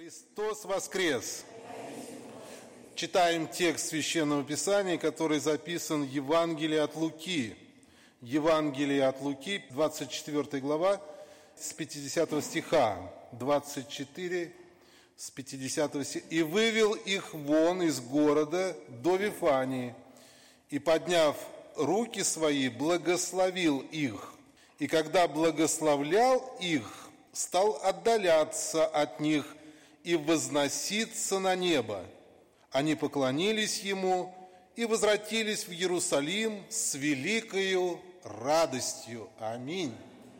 Христос воскрес! Читаем текст Священного Писания, который записан в Евангелии от Луки. Евангелие от Луки, 24 глава, с 50 стиха. 24, с 50 стиха. «И вывел их вон из города до Вифании, и, подняв руки свои, благословил их. И когда благословлял их, стал отдаляться от них и возноситься на небо. Они поклонились ему и возвратились в Иерусалим с великою радостью». Аминь.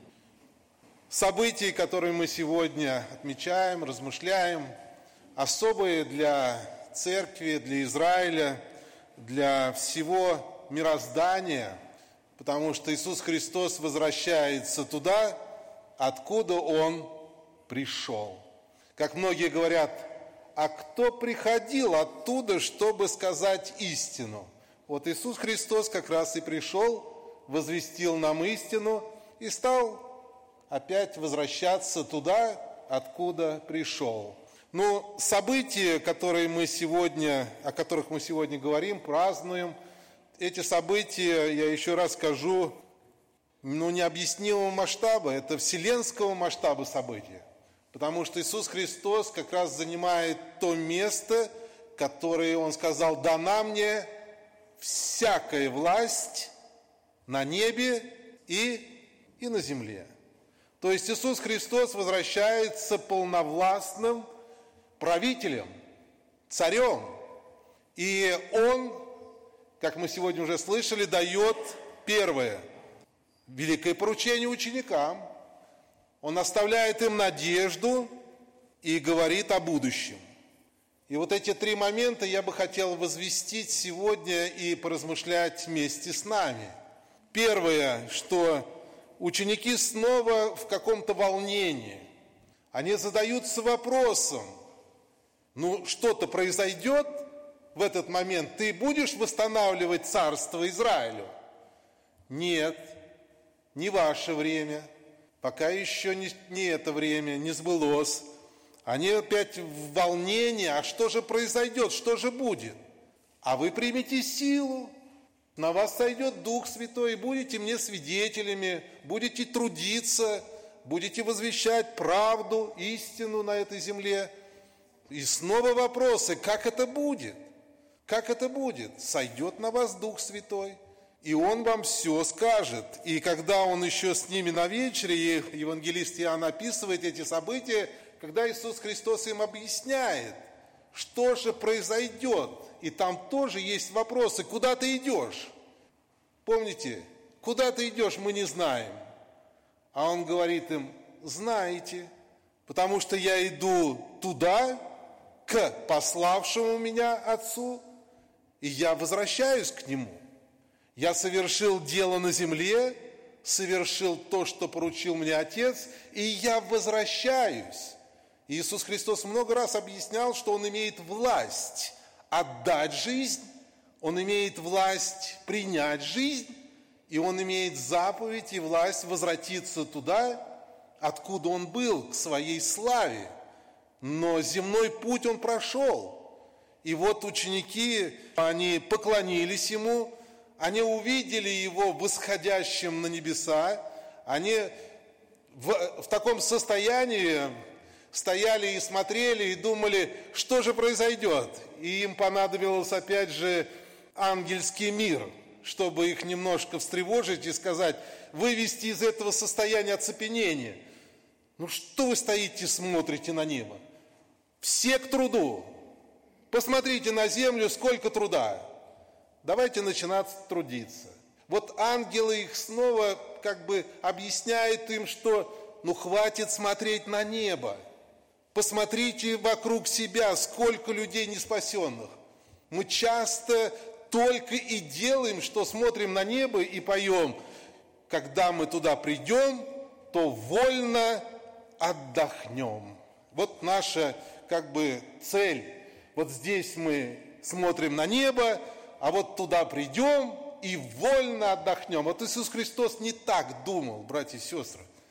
События, которые мы сегодня отмечаем, размышляем, особые для церкви, для Израиля, для всего мироздания, потому что Иисус Христос возвращается туда, откуда Он пришел. Как многие говорят, а кто приходил оттуда, чтобы сказать истину? Вот Иисус Христос как раз и пришел, возвестил нам истину и стал опять возвращаться туда, откуда пришел. Но события, о которых мы сегодня говорим, празднуем, эти события, я еще раз скажу, необъяснимого масштаба, это вселенского масштаба события. Потому что Иисус Христос как раз занимает то место, которое Он сказал: «Дана мне всякая власть на небе и на земле». То есть Иисус Христос возвращается полновластным правителем, царем. И Он, как мы сегодня уже слышали, дает первое великое поручение ученикам. Он оставляет им надежду и говорит о будущем. И вот эти три момента я бы хотел возвестить сегодня и поразмышлять вместе с нами. Первое, что ученики снова в каком-то волнении. Они задаются вопросом: что-то произойдет в этот момент? Ты будешь восстанавливать царство Израилю? Нет, не ваше время. Пока еще не это время, не сбылось. Они опять в волнении. А что же произойдет? Что же будет? А вы примете силу. На вас сойдет Дух Святой, и будете мне свидетелями, будете трудиться, будете возвещать правду, истину на этой земле. И снова вопросы: как это будет? Как это будет? Сойдет на вас Дух Святой, и Он вам все скажет. И когда Он еще с ними на вечере, и евангелист Иоанн описывает эти события, когда Иисус Христос им объясняет, что же произойдет. И там тоже есть вопросы: куда ты идешь? Помните, куда ты идешь, мы не знаем. А Он говорит им: знаете, потому что я иду туда, к пославшему меня Отцу, и я возвращаюсь к Нему. Я совершил дело на земле, совершил то, что поручил мне Отец, и я возвращаюсь. И Иисус Христос много раз объяснял, что Он имеет власть отдать жизнь, Он имеет власть принять жизнь, и Он имеет заповедь и власть возвратиться туда, откуда Он был, к Своей славе. Но земной путь Он прошел. И вот ученики, они поклонились Ему, они увидели Его восходящим на небеса, они в таком состоянии стояли и смотрели, и думали, что же произойдет. И им понадобилось опять же ангельский мир, чтобы их немножко встревожить и сказать, вывести из этого состояния оцепенения. Что вы стоите, смотрите на небо? Все к труду. Посмотрите на землю, сколько труда. Давайте начинать трудиться. Вот ангелы их снова объясняют им, что хватит смотреть на небо. Посмотрите вокруг себя, сколько людей неспасенных. Мы часто только и делаем, что смотрим на небо и поем: когда мы туда придем, то вольно отдохнем. Вот наша цель. Вот здесь мы смотрим на небо, а вот туда придем и вольно отдохнем. Вот Иисус Христос не так думал, братья и сестры.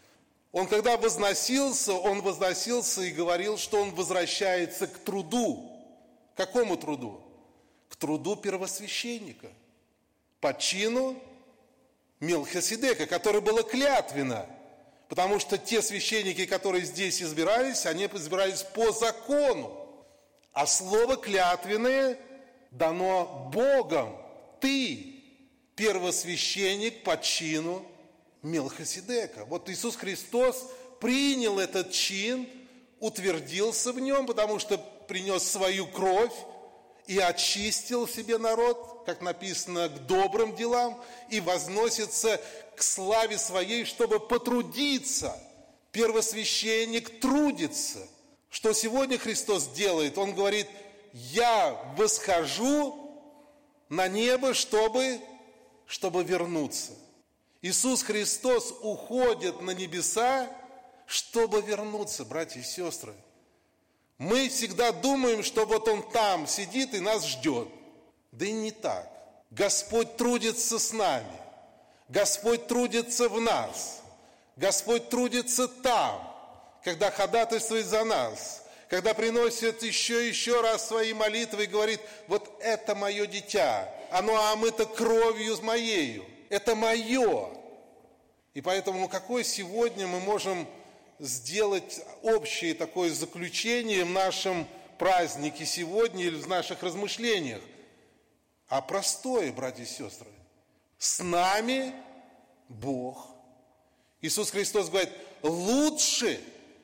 Он когда возносился и говорил, что он возвращается к труду. К какому труду? К труду первосвященника. По чину Мелхиседека, который было клятвенно. Потому что те священники, которые здесь избирались, они избирались по закону. А слово клятвенное дано Богом. Ты первосвященник по чину Мелхиседека. Вот Иисус Христос принял этот чин, утвердился в нем, потому что принес свою кровь и очистил себе народ, как написано, к добрым делам, и возносится к славе своей, чтобы потрудиться. Первосвященник трудится. Что сегодня Христос делает? Он говорит: я восхожу на небо, чтобы вернуться. Иисус Христос уходит на небеса, чтобы вернуться, братья и сестры. Мы всегда думаем, что вот Он там сидит и нас ждет. Да и не так. Господь трудится с нами. Господь трудится в нас. Господь трудится там, когда ходатайствует за нас, когда приносит еще раз свои молитвы и говорит: вот это мое дитя, оно омыто кровью моею, это мое. И поэтому какое сегодня мы можем сделать общее такое заключение в нашем празднике сегодня или в наших размышлениях? А простое, братья и сестры: с нами Бог. Иисус Христос говорит: лучше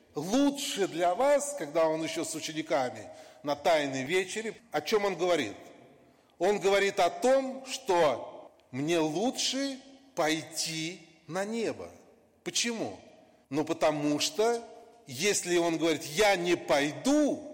для вас, когда Он еще с учениками на Тайной вечере, о чем Он говорит? Он говорит о том, что мне лучше пойти на небо. Почему? Ну, потому что, если Он говорит: я не пойду,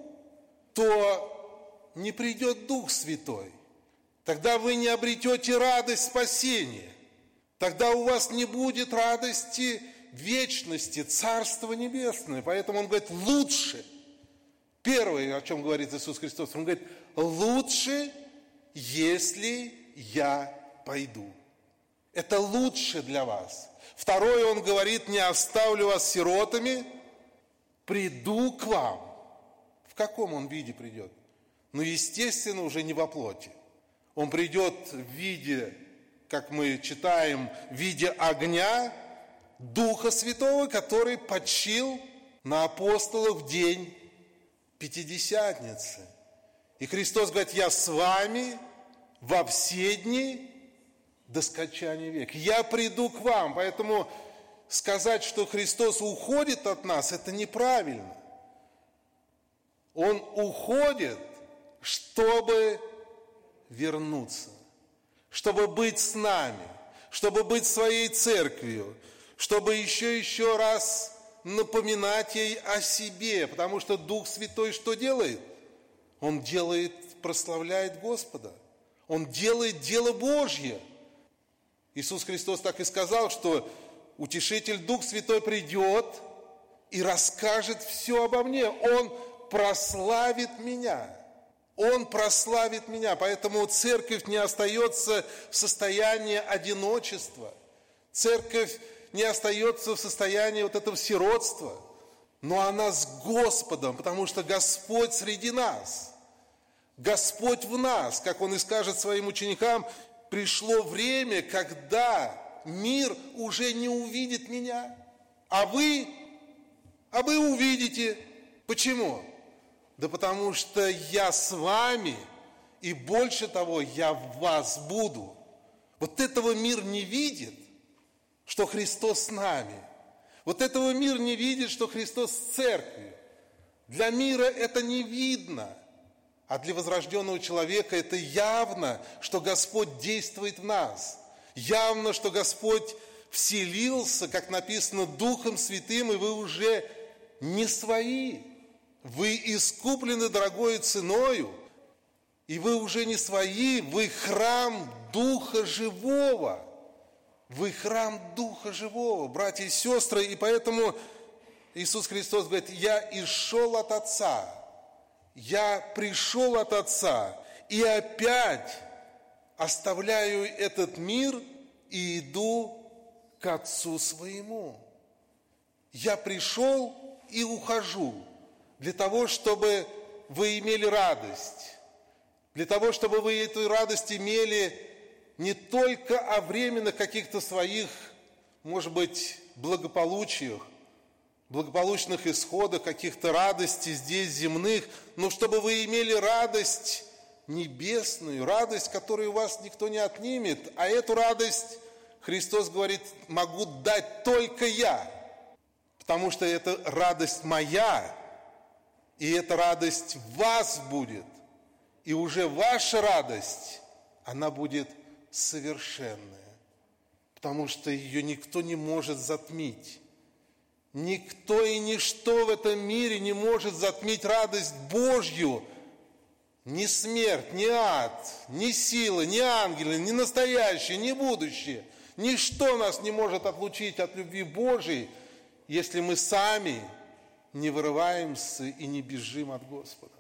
то не придет Дух Святой. Тогда вы не обретете радость спасения. Тогда у вас не будет радости вечности, Царства Небесное. Поэтому Он говорит: лучше. Первое, о чем говорит Иисус Христос, Он говорит: лучше, если я пойду. Это лучше для вас. Второе, Он говорит: не оставлю вас сиротами, приду к вам. В каком Он виде придет? Ну, естественно, уже не во плоти. Он придет в виде, как мы читаем, в виде огня Духа Святого, который почил на апостолов в день Пятидесятницы. И Христос говорит: я с вами во все дни до скончания века. Я приду к вам. Поэтому сказать, что Христос уходит от нас, это неправильно. Он уходит, чтобы вернуться, чтобы быть с нами, чтобы быть своей церковью, чтобы еще раз напоминать ей о себе. Потому что Дух Святой что делает? Он прославляет Господа. Он делает дело Божье. Иисус Христос так и сказал, что Утешитель Дух Святой придет и расскажет все обо мне. Он прославит меня. Он прославит меня. Поэтому церковь не остается в состоянии одиночества. Церковь не остается в состоянии вот этого сиротства. Но она с Господом, потому что Господь среди нас. Господь в нас, как Он и скажет своим ученикам: пришло время, когда мир уже не увидит меня, а вы увидите. Почему? Да потому что я с вами, и больше того, я в вас буду. Вот этого мир не видит, что Христос с нами. Вот этого мир не видит, что Христос с церковью. Для мира это не видно. А для возрожденного человека это явно, что Господь действует в нас. Явно, что Господь вселился, как написано, Духом Святым, и вы уже не свои. Вы искуплены дорогой ценою, и вы уже не свои, вы храм Духа Живого. Вы храм Духа Живого, братья и сестры. И поэтому Иисус Христос говорит: я исшел от Отца. Я пришел от Отца и опять оставляю этот мир и иду к Отцу своему. Я пришел и ухожу для того, чтобы вы имели радость, для того, чтобы вы эту радость имели не только о временных каких-то своих, может быть, благополучных исходах, каких-то радостей здесь земных, но чтобы вы имели радость небесную, радость, которую у вас никто не отнимет. А эту радость, Христос говорит, могу дать только я, потому что это радость моя, и эта радость в вас будет. И уже ваша радость, она будет совершенная, потому что ее никто не может затмить. Никто и ничто в этом мире не может затмить радость Божью. Ни смерть, ни ад, ни сила, ни ангелы, ни настоящее, ни будущее. Ничто нас не может отлучить от любви Божией, если мы сами не вырываемся и не бежим от Господа.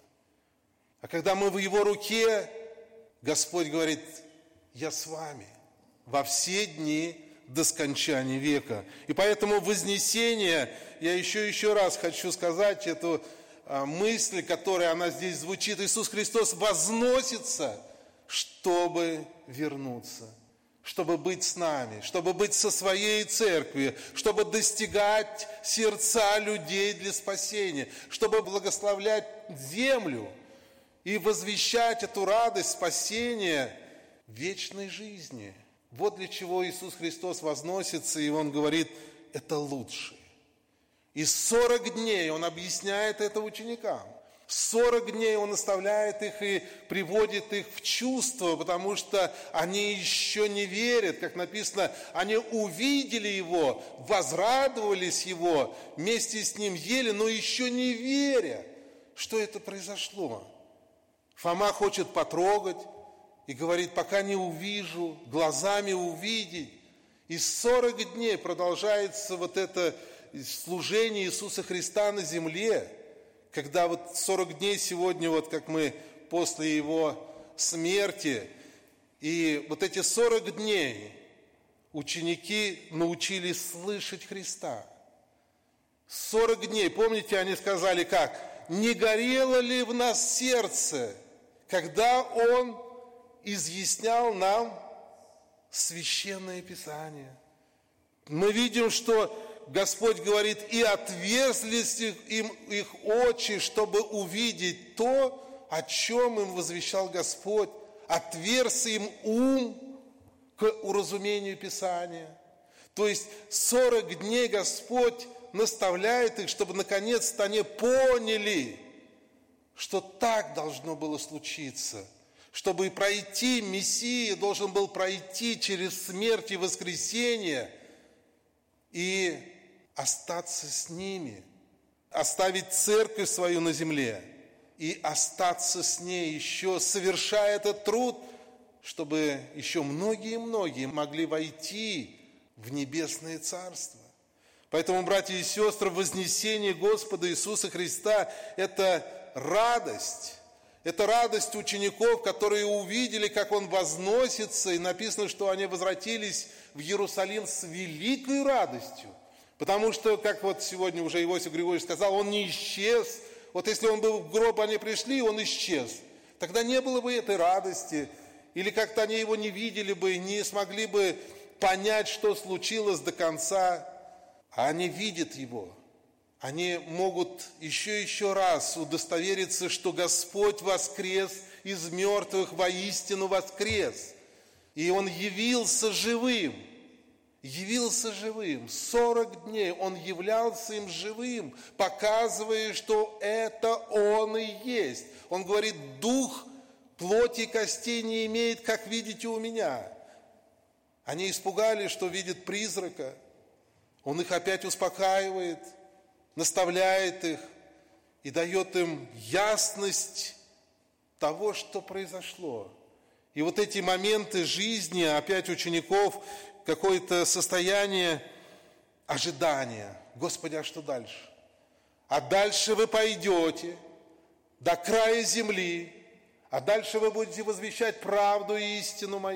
А когда мы в Его руке, Господь говорит: я с вами во все дни до скончания века. И поэтому вознесение, я еще раз хочу сказать эту мысль, которая она здесь звучит. Иисус Христос возносится, чтобы вернуться, чтобы быть с нами, чтобы быть со своей церковью, чтобы достигать сердца людей для спасения, чтобы благословлять землю и возвещать эту радость спасения вечной жизни. Вот для чего Иисус Христос возносится, и Он говорит, это лучше. И 40 дней Он объясняет это ученикам. 40 дней Он наставляет их и приводит их в чувство, потому что они еще не верят. Как написано, они увидели Его, возрадовались Его, вместе с Ним ели, но еще не веря, что это произошло. Фома хочет потрогать и говорит, пока не увижу, глазами увидеть. И 40 дней продолжается вот это служение Иисуса Христа на земле, когда вот 40 дней сегодня, вот как мы после Его смерти, и вот эти 40 дней ученики научились слышать Христа. 40 дней, помните, они сказали как? Не горело ли в нас сердце, когда Он изъяснял нам Священное Писание? Мы видим, что Господь говорит, и отверзлись им их очи, чтобы увидеть то, о чем им возвещал Господь. Отверз им ум к уразумению Писания. То есть 40 дней Господь наставляет их, чтобы наконец-то они поняли, что так должно было случиться. Чтобы пройти, Мессия должен был пройти через смерть и воскресение и остаться с ними, оставить церковь свою на земле и остаться с ней еще, совершая этот труд, чтобы еще многие могли войти в небесное Царство. Поэтому, братья и сестры, вознесение Господа Иисуса Христа – это радость. Это радость учеников, которые увидели, как Он возносится, и написано, что они возвратились в Иерусалим с великой радостью. Потому что, как вот сегодня уже Иосиф Григорьевич сказал, Он не исчез. Вот если Он был в гроб, они пришли, Он исчез. Тогда не было бы этой радости, или как-то они Его не видели бы, не смогли бы понять, что случилось до конца. А они видят Его. Они могут еще раз удостовериться, что Господь воскрес из мертвых, воистину воскрес. И Он явился живым. 40 дней Он являлся им живым, показывая, что это Он и есть. Он говорит, дух плоти и костей не имеет, как видите у меня. Они испугались, что видят призрака. Он их опять успокаивает, наставляет их и дает им ясность того, что произошло. И вот эти моменты жизни опять учеников, какое-то состояние ожидания. Господи, а что дальше? А дальше вы пойдете до края земли, а дальше вы будете возвещать правду и истину мою.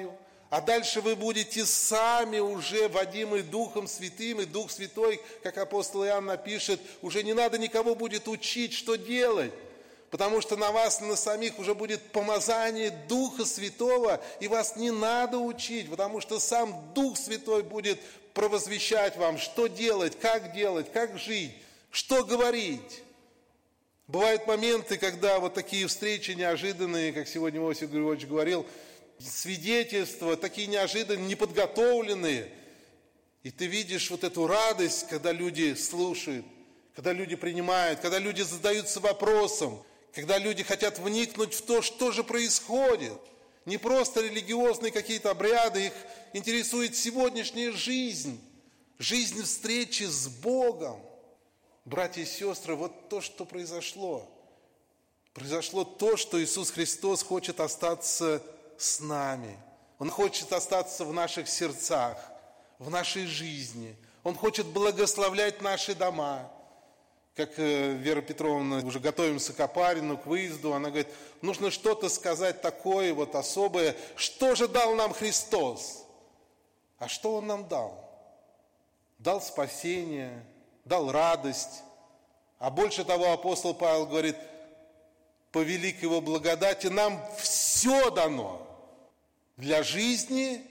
А дальше вы будете сами уже водимы Духом Святым, и Дух Святой, как апостол Иоанн напишет, уже не надо никого будет учить, что делать, потому что на вас, на самих уже будет помазание Духа Святого, и вас не надо учить, потому что сам Дух Святой будет провозвещать вам, что делать, как жить, что говорить. Бывают моменты, когда вот такие встречи неожиданные, как сегодня Иосиф Григорьевич говорил, свидетельства, такие неожиданные, неподготовленные. И ты видишь вот эту радость, когда люди слушают, когда люди принимают, когда люди задаются вопросом, когда люди хотят вникнуть в то, что же происходит. Не просто религиозные какие-то обряды, их интересует сегодняшняя жизнь, жизнь встречи с Богом. Братья и сестры, вот то, что произошло. Произошло то, что Иисус Христос хочет остаться с нами. Он хочет остаться в наших сердцах, в нашей жизни. Он хочет благословлять наши дома. Как Вера Петровна, уже готовимся к Опарину, к выезду, она говорит, нужно что-то сказать такое вот особое. Что же дал нам Христос? А что Он нам дал? Дал спасение, дал радость. А больше того, апостол Павел говорит, по великой Его благодати нам все дано для жизни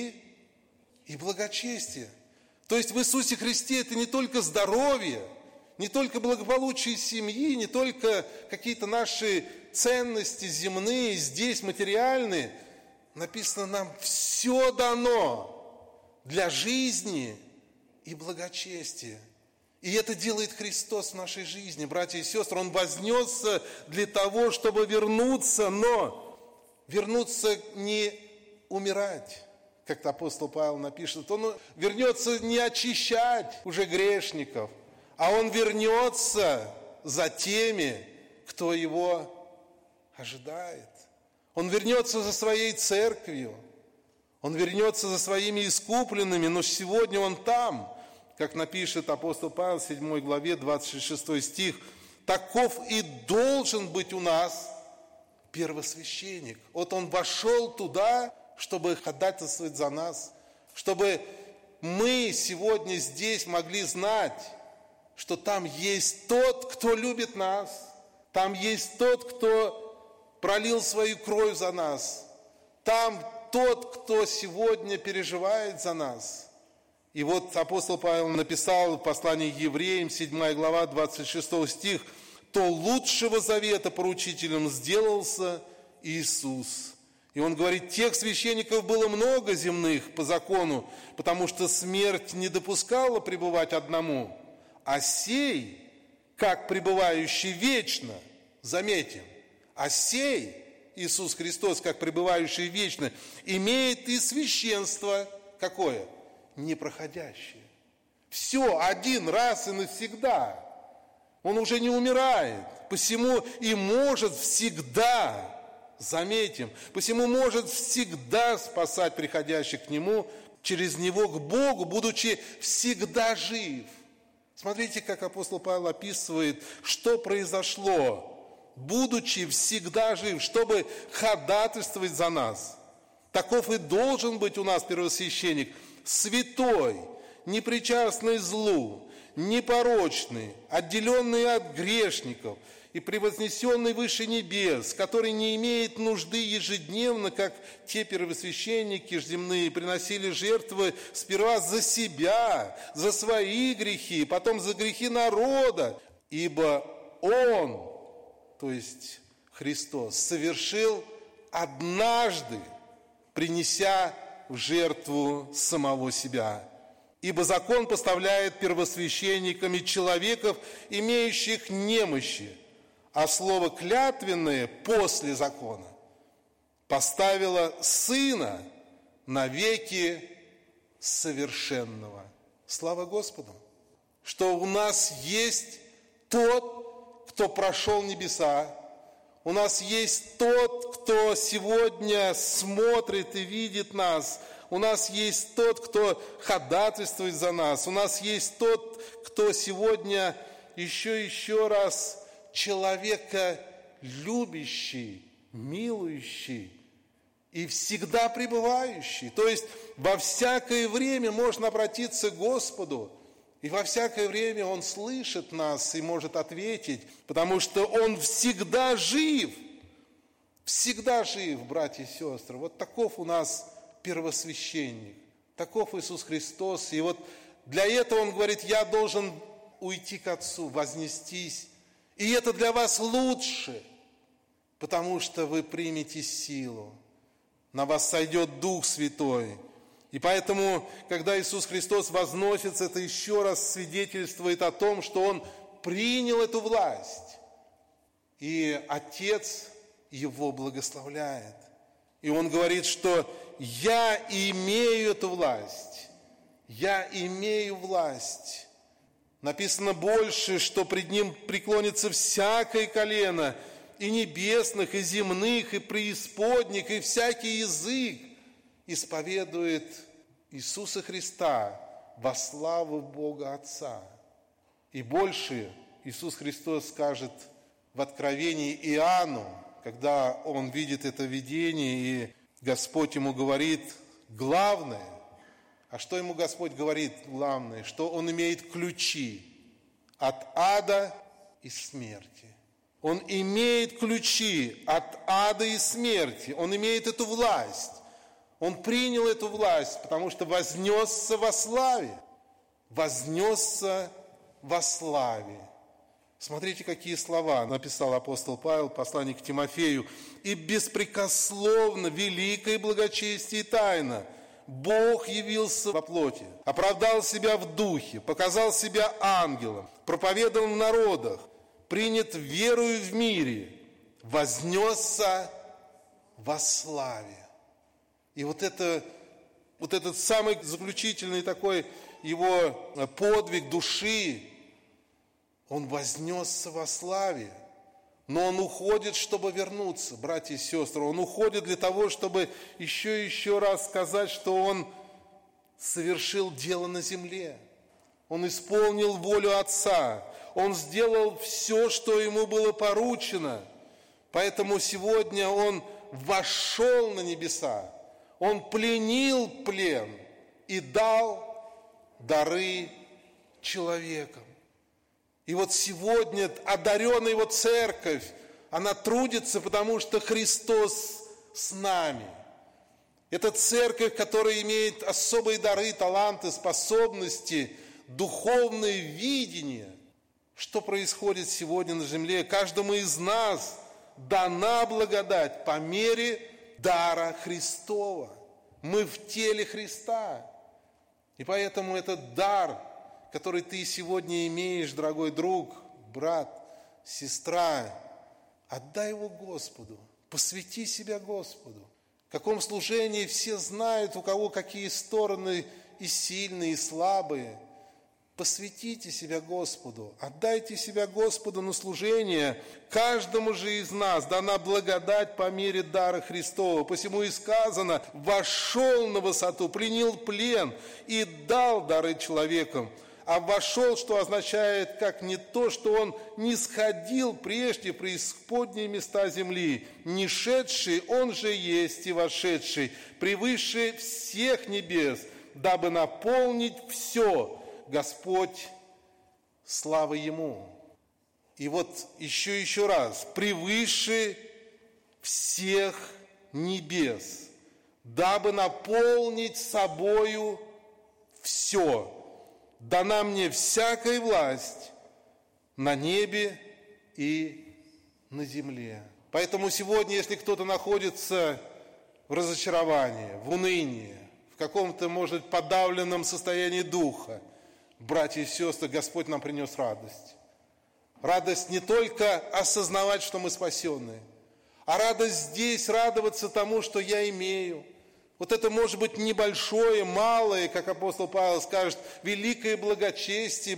и благочестия. То есть в Иисусе Христе это не только здоровье, не только благополучие семьи, не только какие-то наши ценности земные, здесь материальные. Написано, нам все дано для жизни и благочестия. И это делает Христос в нашей жизни, братья и сестры. Он вознесся для того, чтобы вернуться, но вернуться не умирать, как апостол Павел напишет. Он вернется не очищать уже грешников, а Он вернется за теми, кто Его ожидает. Он вернется за Своей церковью, Он вернется за Своими искупленными, но сегодня Он там, как напишет апостол Павел в 7 главе, 26 стих, «Таков и должен быть у нас первосвященник». Вот Он вошел туда, чтобы ходатайствовать за нас, чтобы мы сегодня здесь могли знать, что там есть тот, кто любит нас, там есть тот, кто пролил свою кровь за нас, там тот, кто сегодня переживает за нас. И вот апостол Павел написал в послании к Евреям, 7 глава, 26 стих, «То лучшего завета поручителем сделался Иисус». И он говорит, тех священников было много земных по закону, потому что смерть не допускала пребывать одному, а сей, как пребывающий вечно, заметим, а сей, Иисус Христос, как пребывающий вечно, имеет и священство, какое? Непроходящее. Все, один раз и навсегда. Он уже не умирает, посему и может всегда, заметим, посему может всегда спасать приходящих к Нему, через Него к Богу, будучи всегда жив. Смотрите, как апостол Павел описывает, что произошло, будучи всегда жив, чтобы ходатайствовать за нас. Таков и должен быть у нас первосвященник, святой, непричастный злу, непорочный, отделенный от грешников и превознесенный выше небес, который не имеет нужды ежедневно, как те первосвященники земные, приносили жертвы сперва за себя, за свои грехи, потом за грехи народа, ибо Он, то есть Христос, совершил однажды, принеся в жертву самого себя. Ибо закон поставляет первосвященниками человеков, имеющих немощи, а слово клятвенное после закона поставило Сына навеки совершенного. Слава Господу! Что у нас есть тот, кто прошел небеса, у нас есть тот, кто сегодня смотрит и видит нас. У нас есть тот, кто ходатайствует за нас. У нас есть тот, кто сегодня еще раз человека любящий, милующий и всегда пребывающий. То есть во всякое время можно обратиться к Господу, и во всякое время Он слышит нас и может ответить, потому что Он всегда жив. Всегда жив, братья и сестры. Вот таков у нас первосвященник, таков Иисус Христос. И вот для этого Он говорит: я должен уйти к Отцу, вознестись. И это для вас лучше, потому что вы примете силу. На вас сойдет Дух Святой. И поэтому, когда Иисус Христос возносится, это еще раз свидетельствует о том, что Он принял эту власть. И Отец Его благословляет. И Он говорит, что я имею эту власть. Я имею власть. Написано больше, что пред Ним преклонится всякое колено, и небесных, и земных, и преисподних, и всякий язык исповедует Иисуса Христа во славу Бога Отца. И больше Иисус Христос скажет в Откровении Иоанну, когда он видит это видение, и Господь ему говорит главное. А что ему Господь говорит главное? Что он имеет ключи от ада и смерти. Он имеет ключи от ада и смерти. Он имеет эту власть. Он принял эту власть, потому что вознесся во славе. Вознесся во славе. Смотрите, какие слова написал апостол Павел в послании к Тимофею. «И беспрекословно великое благочестие и тайна Бог явился во плоти, оправдал себя в духе, показал себя ангелом, проповедовал в народах, принят верою в мире, вознесся во славе». И вот этот самый заключительный такой его подвиг души, он вознесся во славе. Но он уходит, чтобы вернуться, братья и сестры. Он уходит для того, чтобы еще раз сказать, что он совершил дело на земле. Он исполнил волю Отца. Он сделал все, что ему было поручено. Поэтому сегодня он вошел на небеса. Он пленил плен и дал дары человекам. И вот сегодня одаренная его церковь, она трудится, потому что Христос с нами. Это церковь, которая имеет особые дары, таланты, способности, духовное видение. Что происходит сегодня на земле? Каждому из нас дана благодать по мере дара Христова. Мы в теле Христа. И поэтому этот дар, который ты сегодня имеешь, дорогой друг, брат, сестра, отдай его Господу, посвяти себя Господу. В каком служении все знают, у кого какие стороны и сильные, и слабые. Посвятите себя Господу, отдайте себя Господу на служение. Каждому же из нас дана благодать по мере дара Христова. Посему и сказано: вошел на высоту, принял плен и дал дары человекам. А вошел, что означает, как не то, что он не сходил прежде в преисподние места земли, не шедший, он же есть и вошедший, превыше всех небес, дабы наполнить все. Господь, слава Ему. И вот еще раз, превыше всех небес, дабы наполнить собою все. Дана мне всякая власть на небе и на земле. Поэтому сегодня, если кто-то находится в разочаровании, в унынии, в каком-то, может быть, подавленном состоянии духа, братья и сестры, Господь нам принес радость. Радость не только осознавать, что мы спасенные, а радость здесь, радоваться тому, что я имею. Вот это может быть небольшое, малое, как апостол Павел скажет, великое благочестие,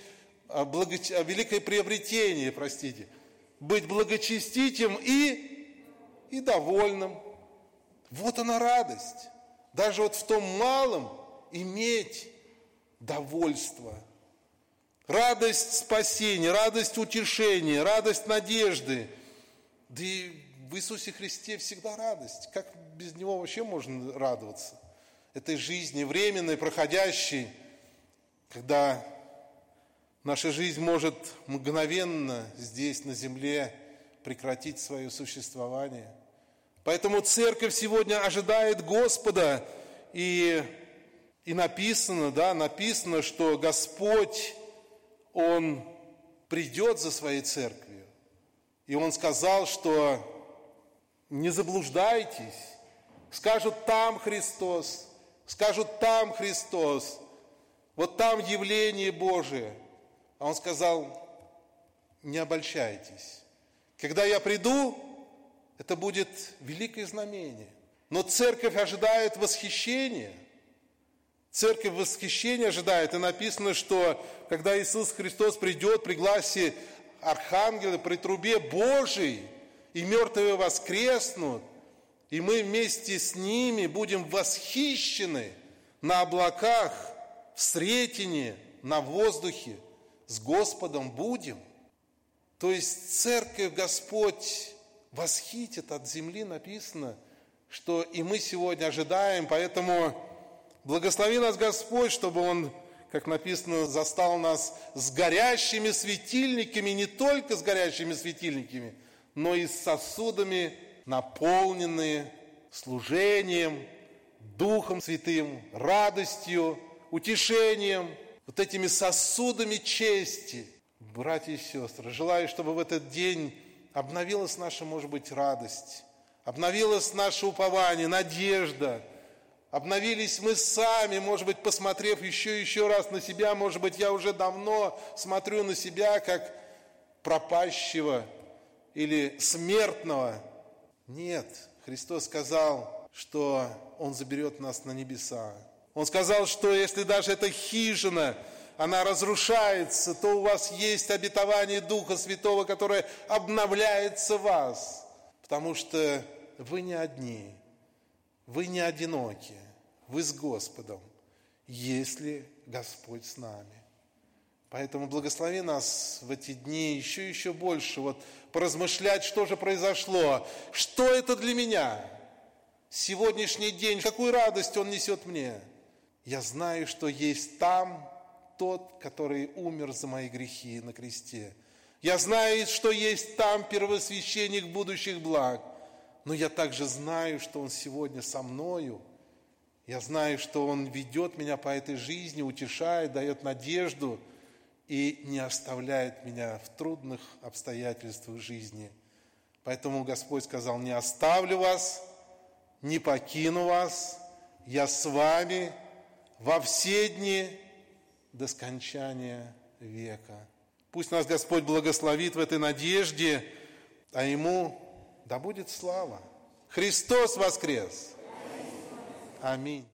великое приобретение, быть благочестителем и довольным. Вот она радость. Даже вот в том малом иметь довольство. Радость спасения, радость утешения, радость надежды. Да и в Иисусе Христе всегда радость. Как без Него вообще можно радоваться? Этой жизни временной, проходящей, когда наша жизнь может мгновенно здесь, на земле, прекратить свое существование. Поэтому церковь сегодня ожидает Господа, и написано, что Господь, Он придет за своей церковью. И Он сказал, что не заблуждайтесь, скажут там Христос, вот там явление Божие. А Он сказал, не обольщайтесь. Когда я приду, это будет великое знамение. Но церковь ожидает восхищения. Церковь восхищения ожидает. И написано, что когда Иисус Христос придет при гласе архангела, при трубе Божией, и мертвые воскреснут, и мы вместе с ними будем восхищены на облаках, в Сретении, на воздухе, с Господом будем. То есть церковь Господь восхитит от земли, написано, что и мы сегодня ожидаем, поэтому благослови нас Господь, чтобы Он, как написано, застал нас с горящими светильниками, не только с горящими светильниками, но и с сосудами, наполненные служением, Духом Святым, радостью, утешением, вот этими сосудами чести. Братья и сестры, желаю, чтобы в этот день обновилась наша, может быть, радость, обновилось наше упование, надежда, обновились мы сами, может быть, посмотрев еще раз на себя, может быть, я уже давно смотрю на себя как пропащего или смертного. Нет, Христос сказал, что Он заберет нас на небеса. Он сказал, что если даже эта хижина, она разрушается, то у вас есть обетование Духа Святого, которое обновляется в вас. Потому что вы не одни, вы не одиноки, вы с Господом, если Господь с нами. Поэтому благослови нас в эти дни еще больше поразмышлять, что же произошло, что это для меня. Сегодняшний день, какую радость он несет мне. Я знаю, что есть там тот, который умер за мои грехи на кресте. Я знаю, что есть там первосвященник будущих благ. Но я также знаю, что Он сегодня со мною. Я знаю, что Он ведет меня по этой жизни, утешает, дает надежду и не оставляет меня в трудных обстоятельствах жизни. Поэтому Господь сказал, не оставлю вас, не покину вас, я с вами во все дни до скончания века. Пусть нас Господь благословит в этой надежде, а Ему да будет слава. Христос воскрес! Аминь.